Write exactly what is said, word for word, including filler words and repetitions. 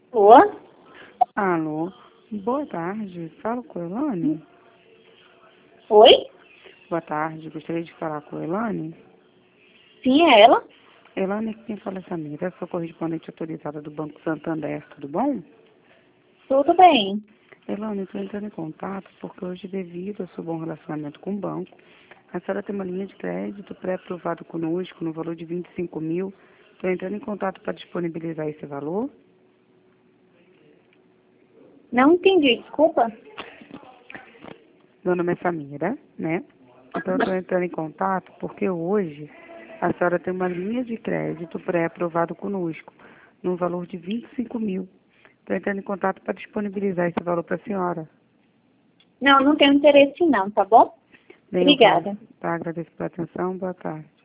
Boa? Alô, boa tarde, falo com a Elane? Oi? Boa tarde, gostaria de falar com a Elane. Sim, é ela? Elane, quem fala é Samira, sou correspondente autorizada do Banco Santander, tudo bom? Tudo bem. Elane, estou entrando em contato porque hoje, devido ao seu bom relacionamento com o banco, a senhora tem uma linha de crédito pré-aprovado conosco no valor de vinte e cinco mil. Estou entrando em contato para disponibilizar esse valor. Não entendi, desculpa. Meu nome é Samira, né? Então, eu estou entrando em contato porque hoje a senhora tem uma linha de crédito pré-aprovado conosco, no valor de vinte e cinco mil. Estou entrando em contato para disponibilizar esse valor para a senhora. Não, não tenho interesse não, tá bom? Bem, eu Obrigada. tá, agradeço pela atenção, boa tarde.